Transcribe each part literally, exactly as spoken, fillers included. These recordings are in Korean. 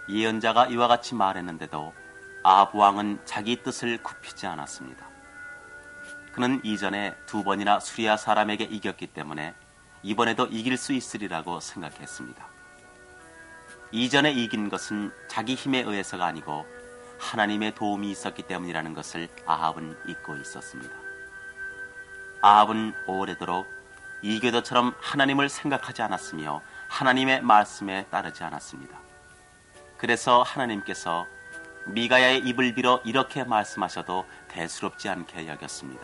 예언자가 이와 같이 말했는데도 아합 왕은 자기 뜻을 굽히지 않았습니다. 그는 이전에 두 번이나 수리아 사람에게 이겼기 때문에 이번에도 이길 수 있으리라고 생각했습니다. 이전에 이긴 것은 자기 힘에 의해서가 아니고 하나님의 도움이 있었기 때문이라는 것을 아합은 잊고 있었습니다. 아합은 오래도록 이교도처럼 하나님을 생각하지 않았으며 하나님의 말씀에 따르지 않았습니다. 그래서 하나님께서 미가야의 입을 빌어 이렇게 말씀하셔도 대수롭지 않게 여겼습니다.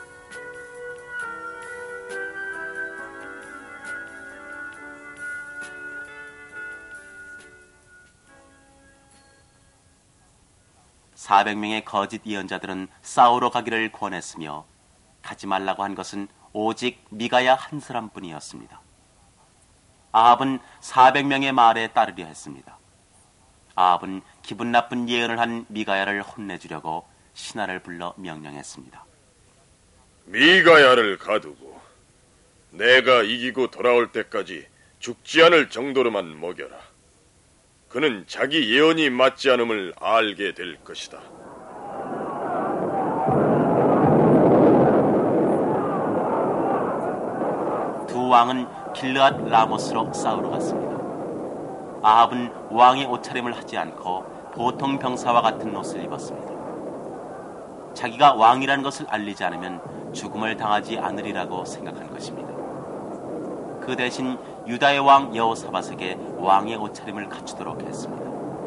사백 명의 거짓 예언자들은 싸우러 가기를 권했으며 가지 말라고 한 것은 오직 미가야 한 사람뿐이었습니다. 아합은 사백 명의 말에 따르려 했습니다. 아합은 기분 나쁜 예언을 한 미가야를 혼내주려고 신하를 불러 명령했습니다. 미가야를 가두고 내가 이기고 돌아올 때까지 죽지 않을 정도로만 먹여라. 그는 자기 예언이 맞지 않음을 알게 될 것이다. 두 왕은 길르앗 라모스로 싸우러 갔습니다. 아합은 왕의 옷차림을 하지 않고 보통 병사와 같은 옷을 입었습니다. 자기가 왕이라는 것을 알리지 않으면 죽음을 당하지 않으리라고 생각한 것입니다. 그 대신 유다의 왕 여호사밧에게 왕의 옷차림을 갖추도록 했습니다.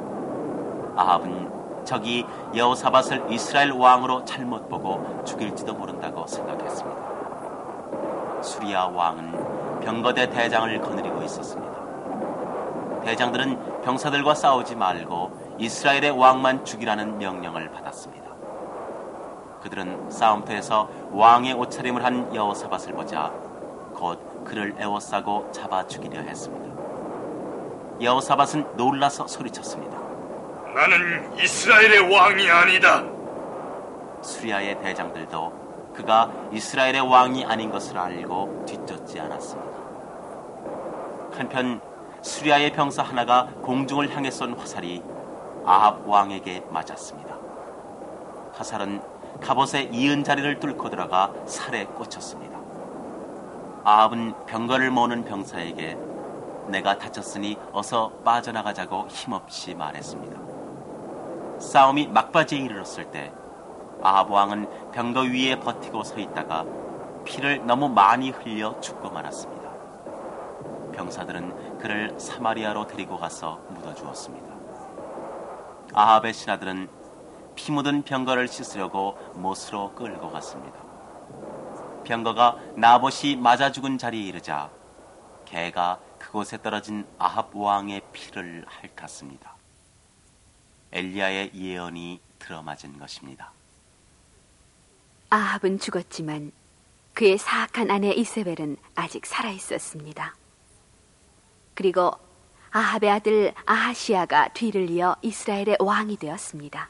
아합은 적이 여호사밧을 이스라엘 왕으로 잘못 보고 죽일지도 모른다고 생각했습니다. 수리아 왕은 병거대 대장을 거느리고 있었습니다. 대장들은 병사들과 싸우지 말고 이스라엘의 왕만 죽이라는 명령을 받았습니다. 그들은 싸움터에서 왕의 옷차림을 한 여호사밧을 보자 곧 그를 에워싸고 잡아 죽이려 했습니다. 여호사밧은 놀라서 소리쳤습니다. 나는 이스라엘의 왕이 아니다. 수리아의 대장들도 그가 이스라엘의 왕이 아닌 것을 알고 뒤쫓지 않았습니다. 한편 수리아의 병사 하나가 공중을 향해 쏜 화살이 아합 왕에게 맞았습니다. 화살은 갑옷의 이은 자리를 뚫고 들어가 살에 꽂혔습니다. 아합은 병거를 모는 병사에게 내가 다쳤으니 어서 빠져나가자고 힘없이 말했습니다. 싸움이 막바지에 이르렀을 때 아합 왕은 병거 위에 버티고 서 있다가 피를 너무 많이 흘려 죽고 말았습니다. 병사들은 그를 사마리아로 데리고 가서 묻어주었습니다. 아합의 신하들은 피 묻은 병거를 씻으려고 못으로 끌고 갔습니다. 병거가 나봇이 맞아 죽은 자리에 이르자 개가 그곳에 떨어진 아합 왕의 피를 핥았습니다. 엘리야의 예언이 들어맞은 것입니다. 아합은 죽었지만 그의 사악한 아내 이세벨은 아직 살아있었습니다. 그리고 아합의 아들 아하시아가 뒤를 이어 이스라엘의 왕이 되었습니다.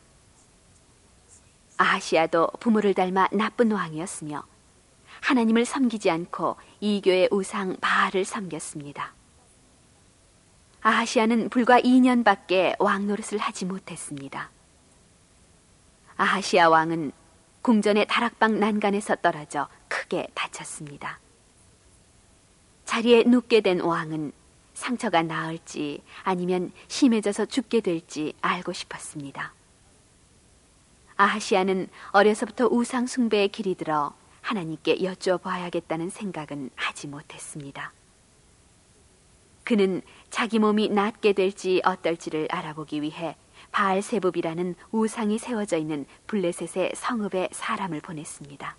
아하시아도 부모를 닮아 나쁜 왕이었으며 하나님을 섬기지 않고 이교의 우상 바알을 섬겼습니다. 아하시아는 불과 이 년밖에 왕 노릇을 하지 못했습니다. 아하시아 왕은 궁전의 다락방 난간에서 떨어져 크게 다쳤습니다. 자리에 눕게 된 왕은 상처가 나을지 아니면 심해져서 죽게 될지 알고 싶었습니다. 아하시아는 어려서부터 우상 숭배에 길이 들어 하나님께 여쭤봐야겠다는 생각은 하지 못했습니다. 그는 자기 몸이 낫게 될지 어떨지를 알아보기 위해 바알세붑이라는 우상이 세워져 있는 블레셋의 성읍에 사람을 보냈습니다.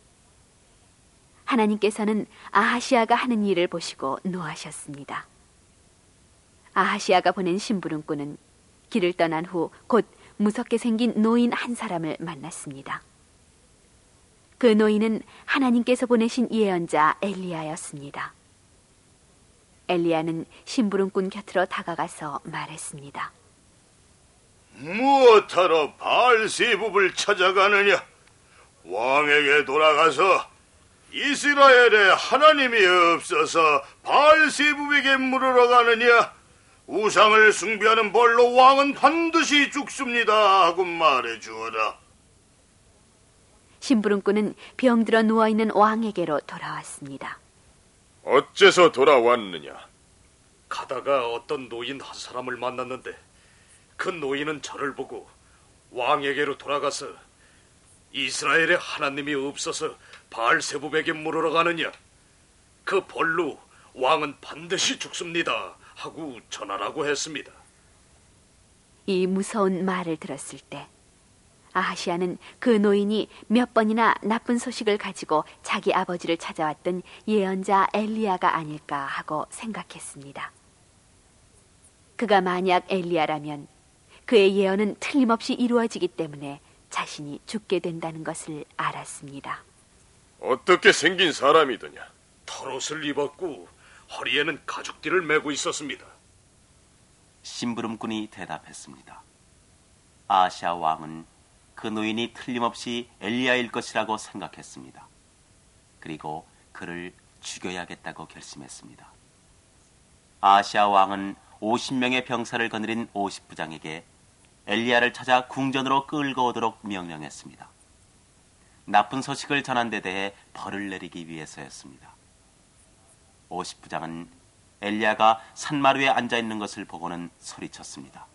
하나님께서는 아하시아가 하는 일을 보시고 노하셨습니다. 아하시아가 보낸 심부름꾼은 길을 떠난 후 곧 무섭게 생긴 노인 한 사람을 만났습니다. 그 노인은 하나님께서 보내신 예언자 엘리야였습니다. 엘리야는 심부름꾼 곁으로 다가가서 말했습니다. 무엇하러 바알세붑을 찾아가느냐? 왕에게 돌아가서 이스라엘에 하나님이 없어서 바알세붑에게 물으러 가느냐? 우상을 숭배하는 벌로 왕은 반드시 죽습니다 하고 말해주어라. 심부름꾼은 병들어 누워있는 왕에게로 돌아왔습니다. 어째서 돌아왔느냐? 가다가 어떤 노인 한 사람을 만났는데 그 노인은 저를 보고 왕에게로 돌아가서 이스라엘에 하나님이 없어서 바알세붑에게 물으러 가느냐, 그 벌로 왕은 반드시 죽습니다 하고 전하라고 했습니다. 이 무서운 말을 들었을 때 아하시아는 그 노인이 몇 번이나 나쁜 소식을 가지고 자기 아버지를 찾아왔던 예언자 엘리야가 아닐까 하고 생각했습니다. 그가 만약 엘리야라면 그의 예언은 틀림없이 이루어지기 때문에 자신이 죽게 된다는 것을 알았습니다. 어떻게 생긴 사람이더냐? 털옷을 입었고 허리에는 가죽띠를 메고 있었습니다. 심부름꾼이 대답했습니다. 아하시아 왕은 그 노인이 틀림없이 엘리야일 것이라고 생각했습니다. 그리고 그를 죽여야겠다고 결심했습니다. 아하시아 왕은 오십 명의 병사를 거느린 오십 부장에게 엘리야를 찾아 궁전으로 끌고 오도록 명령했습니다. 나쁜 소식을 전한 데 대해 벌을 내리기 위해서였습니다. 오십 부장은 엘리야가 산마루에 앉아있는 것을 보고는 소리쳤습니다.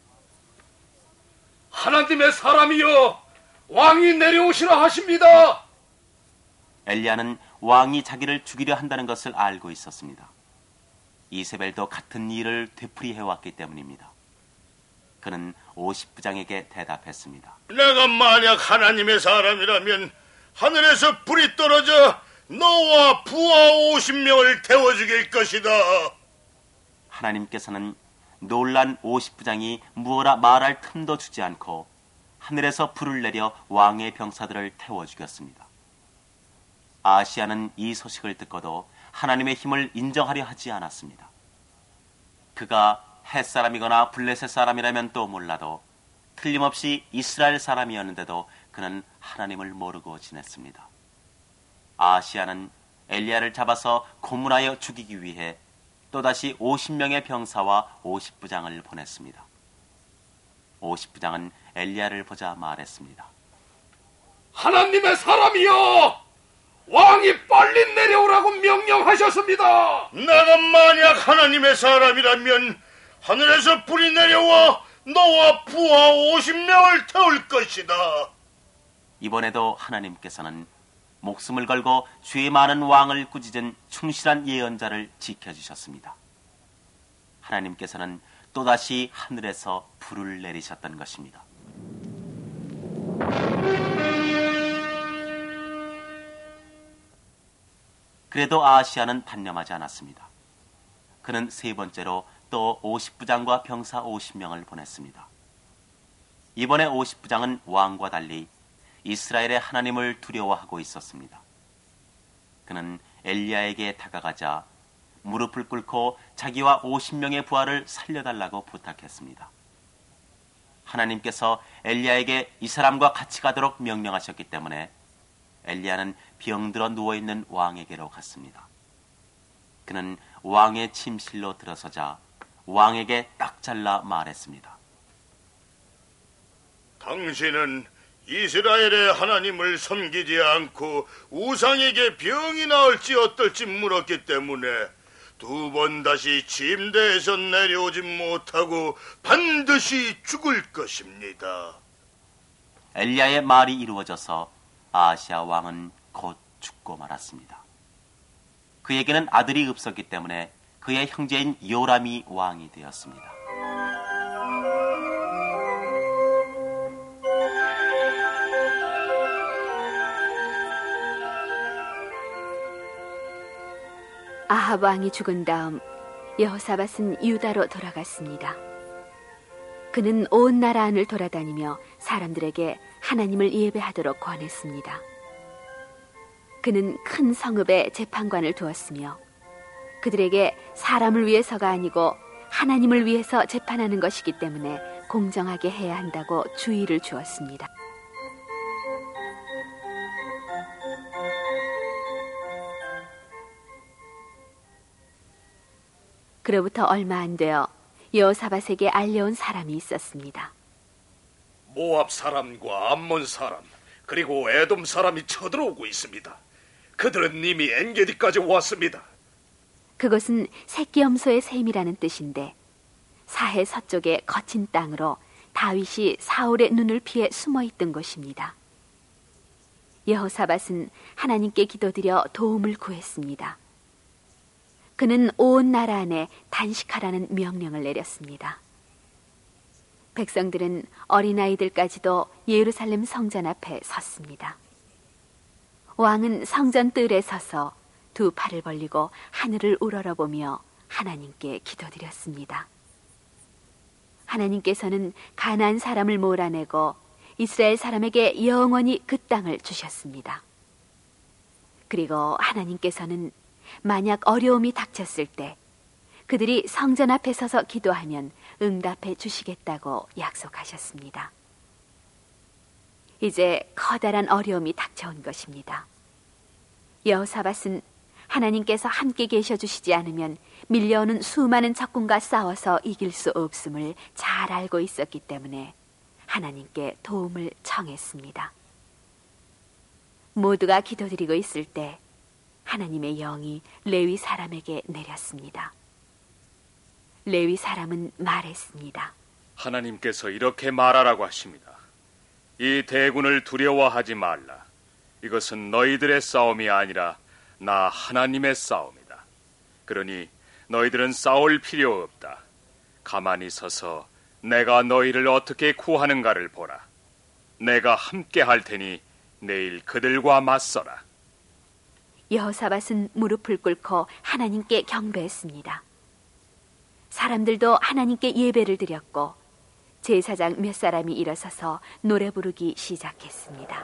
하나님의 사람이여, 왕이 내려오시라 하십니다. 엘리야는 왕이 자기를 죽이려 한다는 것을 알고 있었습니다. 이세벨도 같은 일을 되풀이해왔기 때문입니다. 그는 오십 부장에게 대답했습니다. 내가 만약 하나님의 사람이라면 하늘에서 불이 떨어져 너와 부하 오십 명을 태워 죽일 것이다. 하나님께서는 놀란 오십 부장이 무어라 말할 틈도 주지 않고 하늘에서 불을 내려 왕의 병사들을 태워 죽였습니다. 아하시아는 이 소식을 듣고도 하나님의 힘을 인정하려 하지 않았습니다. 그가 햇사람이거나 블레셋 사람이라면 또 몰라도 틀림없이 이스라엘 사람이었는데도 그는 하나님을 모르고 지냈습니다. 아하시아는 엘리야를 잡아서 고문하여 죽이기 위해 또다시 오십 명의 병사와 오십 부장을 보냈습니다. 오십 부장은 엘리야를 보자 말했습니다. 하나님의 사람이여, 왕이 빨리 내려오라고 명령하셨습니다. 내가 만약 하나님의 사람이라면 하늘에서 불이 내려와 너와 부하 오십 명을 태울 것이다. 이번에도 하나님께서는 목숨을 걸고 죄 많은 왕을 꾸짖은 충실한 예언자를 지켜주셨습니다. 하나님께서는 또다시 하늘에서 불을 내리셨던 것입니다. 그래도 아하시아는 단념하지 않았습니다. 그는 세 번째로 또 오십 부장과 병사 오십 명을 보냈습니다. 이번에 오십 부장은 왕과 달리 이스라엘의 하나님을 두려워하고 있었습니다. 그는 엘리야에게 다가가자 무릎을 꿇고 자기와 오십 명의 부하를 살려달라고 부탁했습니다. 하나님께서 엘리야에게 이 사람과 같이 가도록 명령하셨기 때문에 엘리야는 병들어 누워있는 왕에게로 갔습니다. 그는 왕의 침실로 들어서자 왕에게 딱 잘라 말했습니다. 당신은 이스라엘의 하나님을 섬기지 않고 우상에게 병이 나을지 어떨지 물었기 때문에 두 번 다시 침대에서 내려오지 못하고 반드시 죽을 것입니다. 엘리야의 말이 이루어져서 아하시아 왕은 곧 죽고 말았습니다. 그에게는 아들이 없었기 때문에 그의 형제인 요람이 왕이 되었습니다. 아합 왕이 죽은 다음 여호사밧은 유다로 돌아갔습니다. 그는 온 나라 안을 돌아다니며 사람들에게 하나님을 예배하도록 권했습니다. 그는 큰 성읍에 재판관을 두었으며 그들에게 사람을 위해서가 아니고 하나님을 위해서 재판하는 것이기 때문에 공정하게 해야 한다고 주의를 주었습니다. 그로부터 얼마 안 되어 여호사밧에게 알려온 사람이 있었습니다. 모압 사람과 암몬 사람 그리고 에돔 사람이 쳐들어오고 있습니다. 그들은 이미 엔게디까지 왔습니다. 그것은 새끼염소의 셈이라는 뜻인데 사해 서쪽의 거친 땅으로 다윗이 사울의 눈을 피해 숨어있던 곳입니다. 여호사밧은 하나님께 기도드려 도움을 구했습니다. 그는 온 나라 안에 단식하라는 명령을 내렸습니다. 백성들은 어린아이들까지도 예루살렘 성전 앞에 섰습니다. 왕은 성전 뜰에 서서 두 팔을 벌리고 하늘을 우러러보며 하나님께 기도드렸습니다. 하나님께서는 가나안 사람을 몰아내고 이스라엘 사람에게 영원히 그 땅을 주셨습니다. 그리고 하나님께서는 만약 어려움이 닥쳤을 때 그들이 성전 앞에 서서 기도하면 응답해 주시겠다고 약속하셨습니다. 이제 커다란 어려움이 닥쳐온 것입니다. 여호사밧은 하나님께서 함께 계셔 주시지 않으면 밀려오는 수많은 적군과 싸워서 이길 수 없음을 잘 알고 있었기 때문에 하나님께 도움을 청했습니다. 모두가 기도드리고 있을 때 하나님의 영이 레위 사람에게 내렸습니다. 레위 사람은 말했습니다. 하나님께서 이렇게 말하라고 하십니다. 이 대군을 두려워하지 말라. 이것은 너희들의 싸움이 아니라 나 하나님의 싸움이다. 그러니 너희들은 싸울 필요 없다. 가만히 서서 내가 너희를 어떻게 구하는가를 보라. 내가 함께 할 테니 내일 그들과 맞서라. 여호사밧은 무릎을 꿇고 하나님께 경배했습니다. 사람들도 하나님께 예배를 드렸고 제사장 몇 사람이 일어서서 노래 부르기 시작했습니다.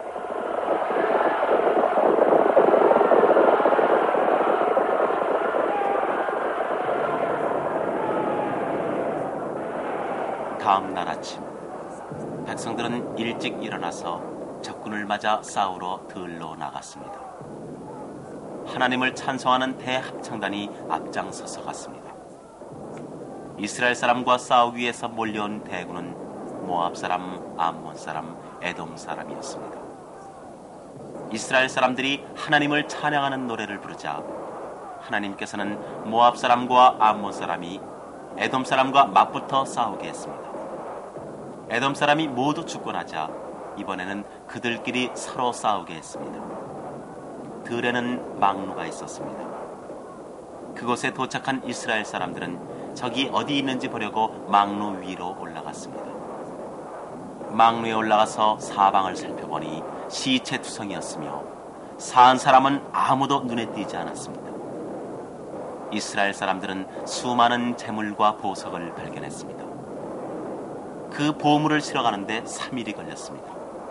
다음 날 아침 백성들은 일찍 일어나서 적군을 맞아 싸우러 들로 나갔습니다. 하나님을 찬송하는 대합창단이 앞장서서 갔습니다. 이스라엘 사람과 싸우기 위해서 몰려온 대군은 모압 사람, 암몬 사람, 에돔 사람이었습니다. 이스라엘 사람들이 하나님을 찬양하는 노래를 부르자 하나님께서는 모압 사람과 암몬 사람이 에돔 사람과 맞붙어 싸우게 했습니다. 에돔 사람이 모두 죽고 나자 이번에는 그들끼리 서로 싸우게 했습니다. 들에는 망루가 있었습니다. 그곳에 도착한 이스라엘 사람들은 적이 어디 있는지 보려고 망루 위로 올라갔습니다. 망루에 올라가서 사방을 살펴보니 시체투성이었으며 사한 사람은 아무도 눈에 띄지 않았습니다. 이스라엘 사람들은 수많은 재물과 보석을 발견했습니다. 그 보물을 실어가는데 삼 일이 걸렸습니다.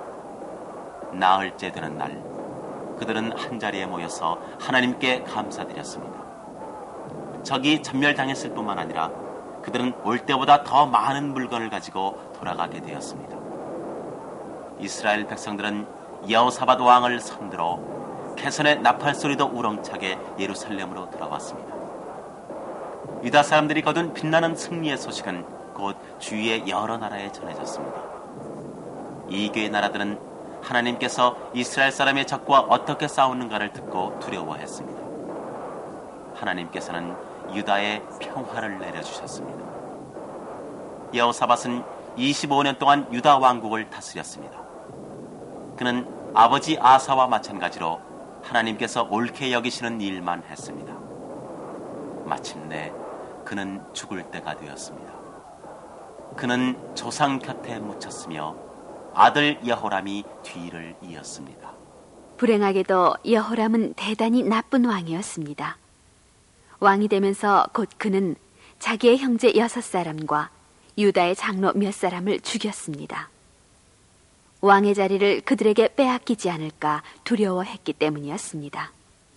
나흘째 되는 날 그들은 한자리에 모여서 하나님께 감사드렸습니다. 적이 전멸당했을 뿐만 아니라 그들은 올 때보다 더 많은 물건을 가지고 돌아가게 되었습니다. 이스라엘 백성들은 여호사밧 왕을 손들어 개선의 나팔 소리도 우렁차게 예루살렘으로 돌아왔습니다. 유다 사람들이 거둔 빛나는 승리의 소식은 곧 주위의 여러 나라에 전해졌습니다. 이교의 나라들은 하나님께서 이스라엘 사람의 적과 어떻게 싸우는가를 듣고 두려워했습니다. 하나님께서는 유다에 평화를 내려주셨습니다. 여호사밧은 이십오 년 동안 유다 왕국을 다스렸습니다. 그는 아버지 아사와 마찬가지로 하나님께서 옳게 여기시는 일만 했습니다. 마침내 그는 죽을 때가 되었습니다. 그는 조상 곁에 묻혔으며 아들 여호람이 뒤를 이었습니다. 불행하게도 여호람은 대단히 나쁜 왕이었습니다. 왕이 되면서 곧 그는 자기의 형제 여섯 사람과 유다의 장로 몇 사람을 죽였습니다. 왕의 자리를 그들에게 빼앗기지 않을까 두려워했기 때문이었습니다.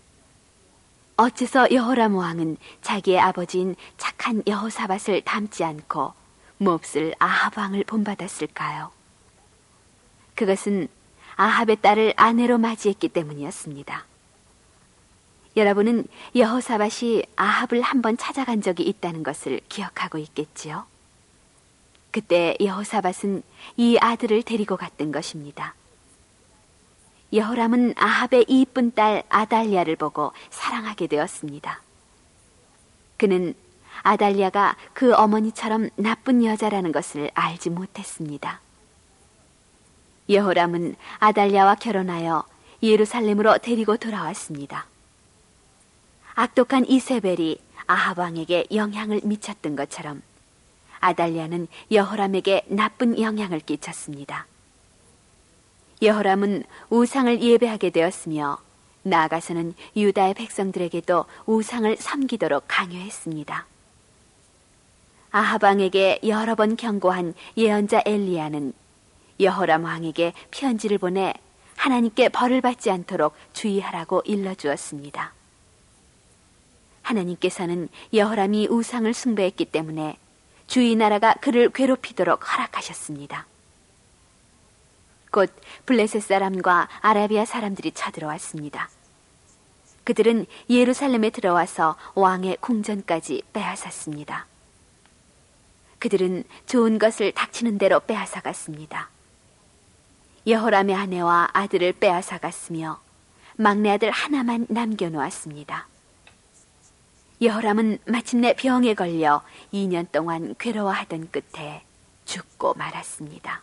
어째서 여호람 왕은 자기의 아버지인 착한 여호사밧을 닮지 않고 몹쓸 아합 왕을 본받았을까요? 그것은 아합의 딸을 아내로 맞이했기 때문이었습니다. 여러분은 여호사밧이 아합을 한번 찾아간 적이 있다는 것을 기억하고 있겠지요? 그때 여호사밧은 이 아들을 데리고 갔던 것입니다. 여호람은 아합의 이쁜 딸 아달랴를 보고 사랑하게 되었습니다. 그는 아달랴가 그 어머니처럼 나쁜 여자라는 것을 알지 못했습니다. 여호람은 아달랴와 결혼하여 예루살렘으로 데리고 돌아왔습니다. 악독한 이세벨이 아합 왕에게 영향을 미쳤던 것처럼 아달랴는 여호람에게 나쁜 영향을 끼쳤습니다. 여호람은 우상을 예배하게 되었으며 나아가서는 유다의 백성들에게도 우상을 섬기도록 강요했습니다. 아합 왕에게 여러 번 경고한 예언자 엘리야는 여호람 왕에게 편지를 보내 하나님께 벌을 받지 않도록 주의하라고 일러주었습니다. 하나님께서는 여호람이 우상을 숭배했기 때문에 주위 나라가 그를 괴롭히도록 허락하셨습니다. 곧 블레셋 사람과 아라비아 사람들이 쳐들어왔습니다. 그들은 예루살렘에 들어와서 왕의 궁전까지 빼앗았습니다. 그들은 좋은 것을 닥치는 대로 빼앗아갔습니다. 여호람의 아내와 아들을 빼앗아갔으며 막내 아들 하나만 남겨놓았습니다. 여호람은 마침내 병에 걸려 이 년 동안 괴로워하던 끝에 죽고 말았습니다.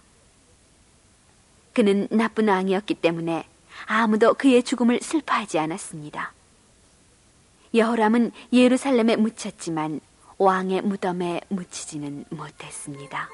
그는 나쁜 왕이었기 때문에 아무도 그의 죽음을 슬퍼하지 않았습니다. 여호람은 예루살렘에 묻혔지만 왕의 무덤에 묻히지는 못했습니다.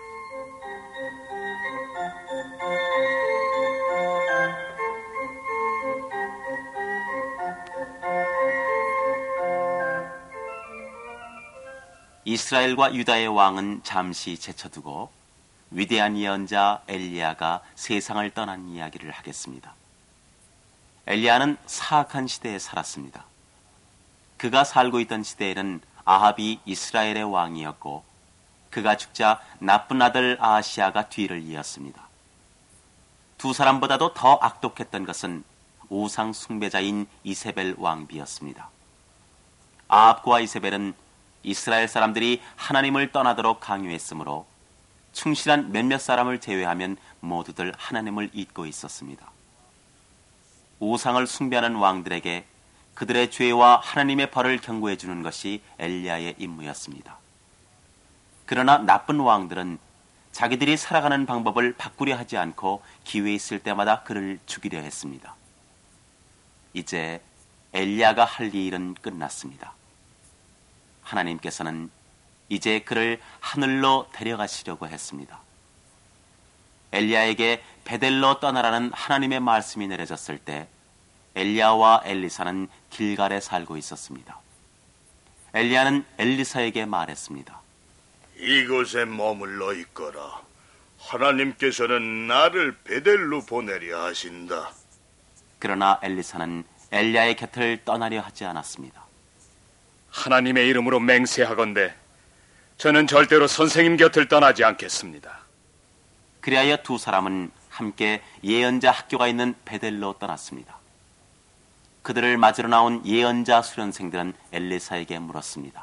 이스라엘과 유다의 왕은 잠시 제쳐두고 위대한 예언자 엘리야가 세상을 떠난 이야기를 하겠습니다. 엘리야는 사악한 시대에 살았습니다. 그가 살고 있던 시대에는 아합이 이스라엘의 왕이었고 그가 죽자 나쁜 아들 아하시아가 뒤를 이었습니다. 두 사람보다도 더 악독했던 것은 우상 숭배자인 이세벨 왕비였습니다. 아합과 이세벨은 이스라엘 사람들이 하나님을 떠나도록 강요했으므로 충실한 몇몇 사람을 제외하면 모두들 하나님을 잊고 있었습니다. 우상을 숭배하는 왕들에게 그들의 죄와 하나님의 벌을 경고해 주는 것이 엘리야의 임무였습니다. 그러나 나쁜 왕들은 자기들이 살아가는 방법을 바꾸려 하지 않고 기회 있을 때마다 그를 죽이려 했습니다. 이제 엘리야가 할 일은 끝났습니다. 하나님께서는 이제 그를 하늘로 데려가시려고 했습니다. 엘리야에게 베델로 떠나라는 하나님의 말씀이 내려졌을 때 엘리야와 엘리사는 길갈에 살고 있었습니다. 엘리야는 엘리사에게 말했습니다. 이곳에 머물러 있거라. 하나님께서는 나를 베델로 보내려 하신다. 그러나 엘리사는 엘리야의 곁을 떠나려 하지 않았습니다. 하나님의 이름으로 맹세하건대 저는 절대로 선생님 곁을 떠나지 않겠습니다. 그리하여 두 사람은 함께 예언자 학교가 있는 베델로 떠났습니다. 그들을 맞으러 나온 예언자 수련생들은 엘리사에게 물었습니다.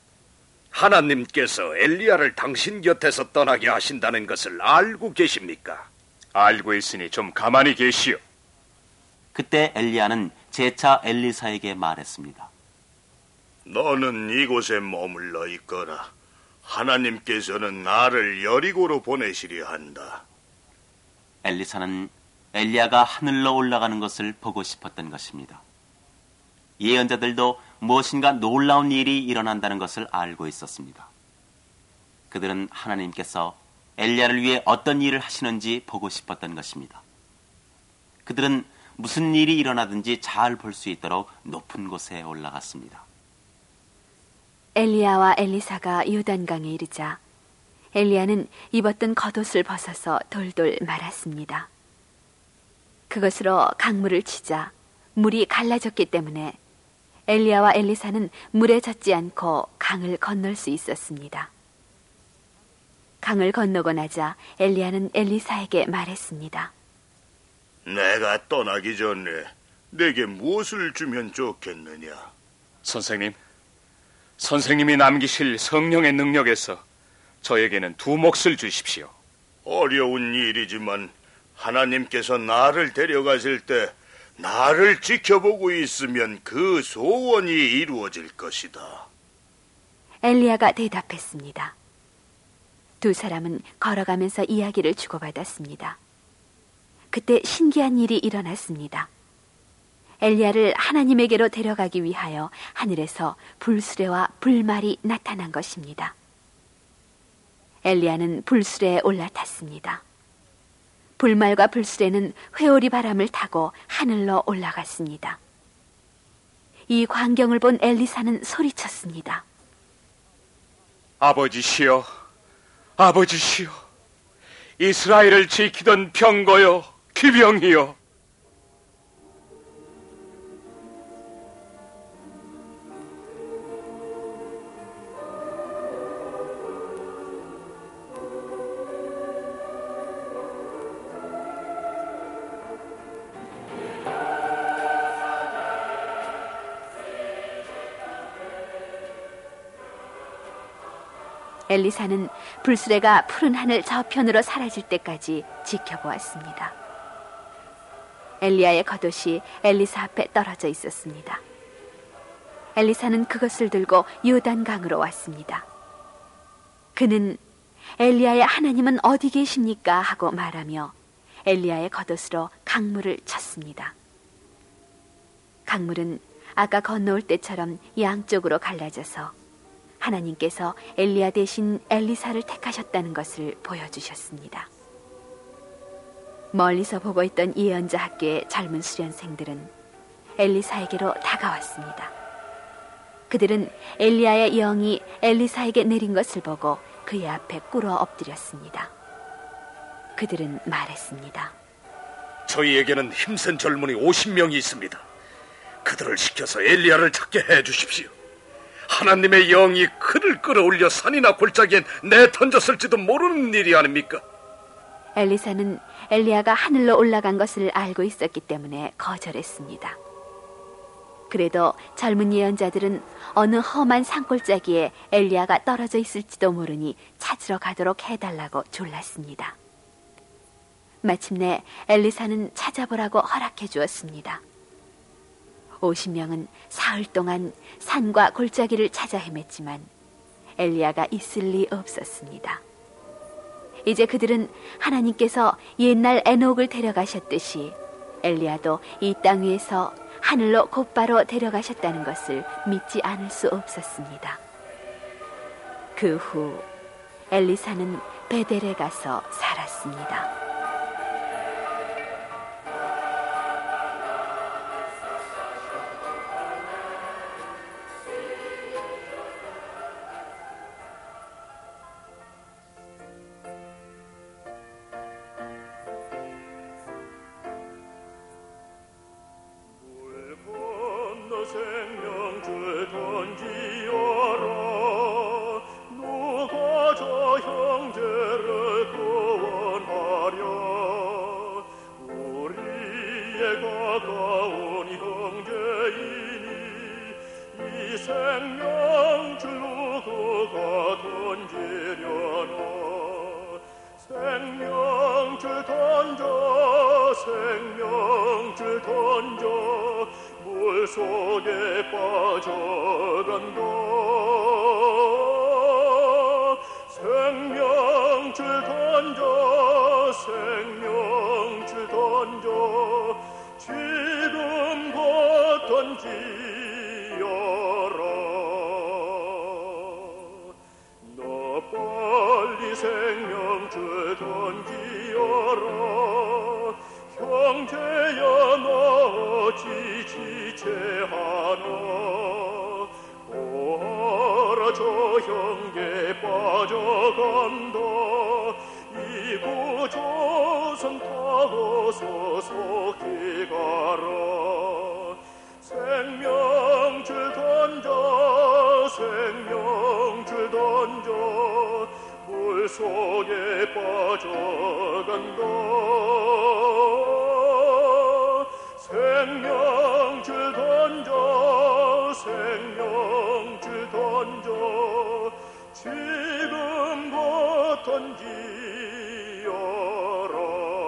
하나님께서 엘리야를 당신 곁에서 떠나게 하신다는 것을 알고 계십니까? 알고 있으니 좀 가만히 계시오. 그때 엘리야는 재차 엘리사에게 말했습니다. 너는 이곳에 머물러 있거라. 하나님께서는 나를 여리고로 보내시려 한다. 엘리사는 엘리야가 하늘로 올라가는 것을 보고 싶었던 것입니다. 예언자들도 무엇인가 놀라운 일이 일어난다는 것을 알고 있었습니다. 그들은 하나님께서 엘리야를 위해 어떤 일을 하시는지 보고 싶었던 것입니다. 그들은 무슨 일이 일어나든지 잘 볼 수 있도록 높은 곳에 올라갔습니다. 엘리야와 엘리사가 요단강에 이르자 엘리야는 입었던 겉옷을 벗어서 돌돌 말았습니다. 그것으로 강물을 치자 물이 갈라졌기 때문에 엘리야와 엘리사는 물에 젖지 않고 강을 건널 수 있었습니다. 강을 건너고 나자 엘리야는 엘리사에게 말했습니다. 내가 떠나기 전에 내게 무엇을 주면 좋겠느냐? 선생님, 선생님이 남기실 성령의 능력에서 저에게는 두 몫을 주십시오. 어려운 일이지만 하나님께서 나를 데려가실 때 나를 지켜보고 있으면 그 소원이 이루어질 것이다. 엘리야가 대답했습니다. 두 사람은 걸어가면서 이야기를 주고받았습니다. 그때 신기한 일이 일어났습니다. 엘리야를 하나님에게로 데려가기 위하여 하늘에서 불수레와 불말이 나타난 것입니다. 엘리야는 불수레에 올라탔습니다. 불말과 불수레는 회오리 바람을 타고 하늘로 올라갔습니다. 이 광경을 본 엘리사는 소리쳤습니다. 아버지시여, 아버지시여, 이스라엘을 지키던 병거여, 기병이여. 엘리사는 불수레가 푸른 하늘 저편으로 사라질 때까지 지켜보았습니다. 엘리야의 겉옷이 엘리사 앞에 떨어져 있었습니다. 엘리사는 그것을 들고 요단강으로 왔습니다. 그는 엘리야의 하나님은 어디 계십니까? 하고 말하며 엘리야의 겉옷으로 강물을 쳤습니다. 강물은 아까 건너올 때처럼 양쪽으로 갈라져서 하나님께서 엘리야 대신 엘리사를 택하셨다는 것을 보여주셨습니다. 멀리서 보고 있던 예언자 학교의 젊은 수련생들은 엘리사에게로 다가왔습니다. 그들은 엘리야의 영이 엘리사에게 내린 것을 보고 그의 앞에 꿇어 엎드렸습니다. 그들은 말했습니다. 저희에게는 힘센 젊은이 오십 명이 있습니다. 그들을 시켜서 엘리야를 찾게 해주십시오. 하나님의 영이 그를 끌어올려 산이나 골짜기엔 내던졌을지도 모르는 일이 아닙니까? 엘리사는 엘리야가 하늘로 올라간 것을 알고 있었기 때문에 거절했습니다. 그래도 젊은 예언자들은 어느 험한 산골짜기에 엘리야가 떨어져 있을지도 모르니 찾으러 가도록 해달라고 졸랐습니다. 마침내 엘리사는 찾아보라고 허락해 주었습니다. 오십 명은 사흘 동안 산과 골짜기를 찾아 헤맸지만 엘리야가 있을 리 없었습니다. 이제 그들은 하나님께서 옛날 에녹을 데려가셨듯이 엘리야도 이 땅 위에서 하늘로 곧바로 데려가셨다는 것을 믿지 않을 수 없었습니다. 그 후 엘리사는 베델에 가서 살았습니다. 생명줄 던지어라. 누가 저 형제를 구원하랴. 우리의 가까운 형제이니 이 생명줄 누가 던지려나. 생명줄 던져 생명줄 던져 물속에 빠져간다. 생명줄 던져 생명줄 던져 지금 곧 던지어라. 너 빨리 생명줄 던지어라. 형제야 너 어찌 지체하나. 보아라 저 형제 빠져간다. 이구 조선 타고서 속히 가라. 생명줄 던져 생명줄 던져 물속에 빠져간다. 생명 생명줄 던져 생명줄 던져 지금 곧 던지어라.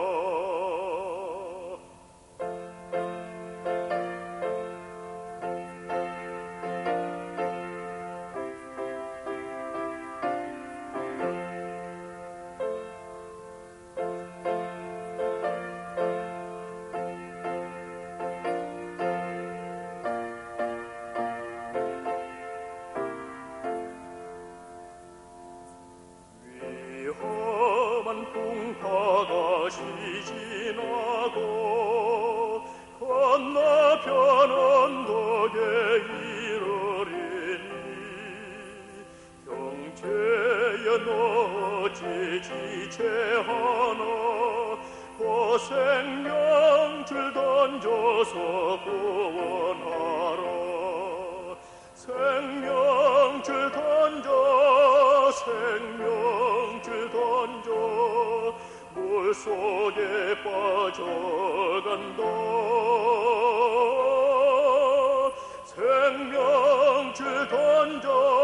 풍파가 시진하고 건너편 언덕에 이르리니 경제여 어찌 지체하나 그 생명줄 던져서 구원하라. 생명줄 던져 생명줄 던져 물속에 빠져간다. 생명줄 던져